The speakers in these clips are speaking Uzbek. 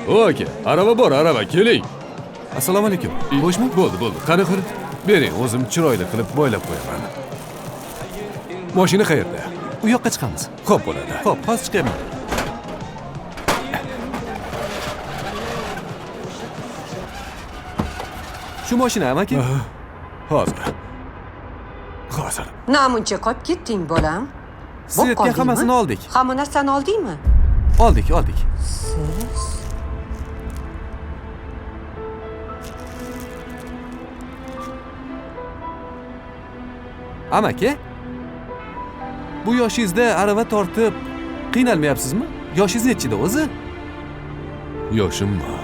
O aka, araba bor, araba, keling. Assalomu alaykum. Bo'shmi? Bo'ldi. Qani qil. Bering, o'zim chiroyli qilib boylab qo'yaman. Mashina qayerda? U yoqqa chiqamiz. Xo'p bo'ladi. Xo'p, hozir chiqaman. Shu mashina amaki? Hozir. Namuncha qolib ketding, bolam. Svetga hammasini oldik. Hamma narsani oldingmi? Oldik. Amaki? Bu yoshingizda arava tortib qiynalmayapsizmi? Yoshingiz nechida o'zi? Yoshimmi?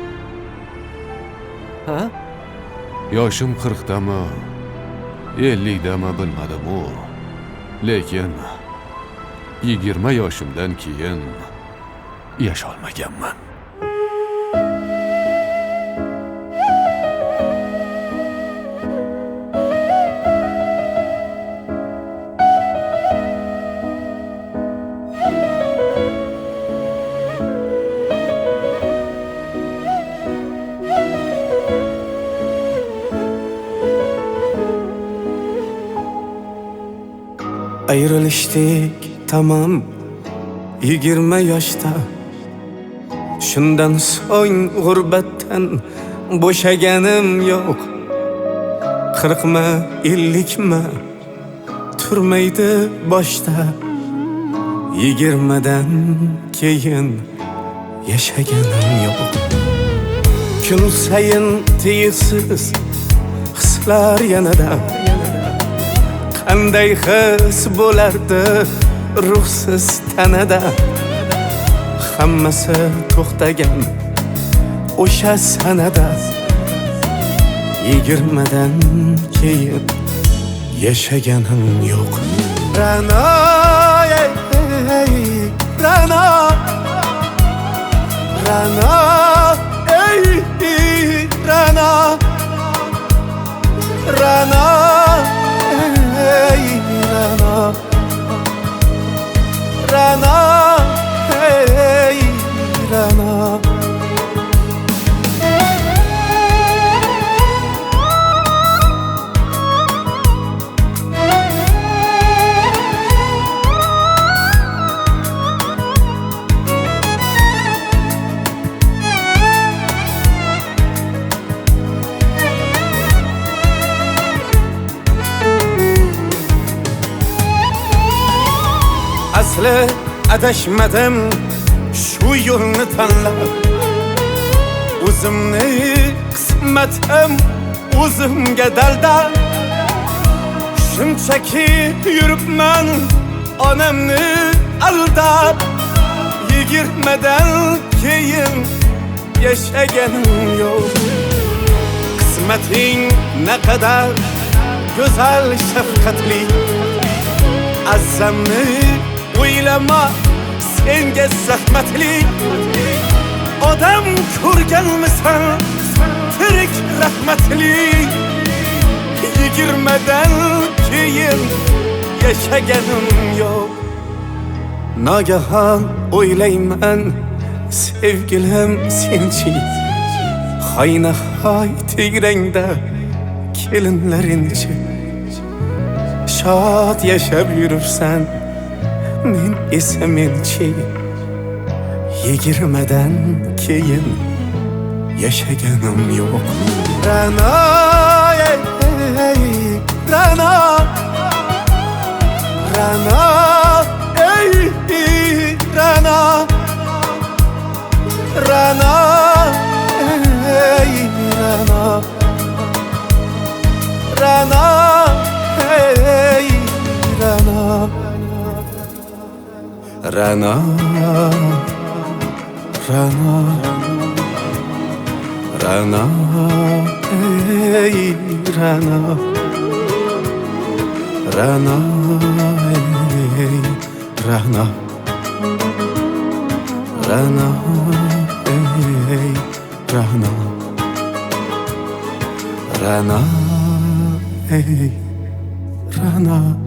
Ha? Yoshim 40dami, 50dami bilmadim-u. Lekin 20 yoshimdan keyin yasholmaganman. Ayrılıştık tamam 20 yaşta. Şundan so'ng g'urbatdan bo'shaganim yo'q. 40mi 50mi turmaydi boshda. 20dan keyin yashaganim yo'q. Kun sayin tiysiz hislar yanada. Qanday his bo'lardi ruhsiz tanada. Hammasi to'xtagan o'sha sanada. 20dan keyin yashaganim yo'q. Ra'no, Ra'no, Ra'no, Ra'no, Ra'no, Ra'no, Ra'no, Ra'no. Asli adashmadim shu yo'lni tanlab. O'zimni qismatim o'zimga dalda. Shunchaki yuribman onamni aldab. 20dan keyin yashaganim yo'q. Qismating naqadar go'zal shafqatli. Azamni o'ylama senga zahmatli. Odam ko'rganmisan tirik rahmatli. 20dan keyin yashaganim yo'q. Nagahon o'ylayman sevgilim senchi. Hoynahoy tegrangda kelinlarinchi. Shod yashab yuribsan men esa menchi. 20dan keyin yashaganim yo'q. Ra'no, Ra'no, Ra'no, Ra'no, Ra'no, Ra'no, Ra'no, Ra'no, Ra'no, Ra'no, Ra'no, Ra'no, Ra'no, Ra'no, Ra'no, Ra'no, Ra'no.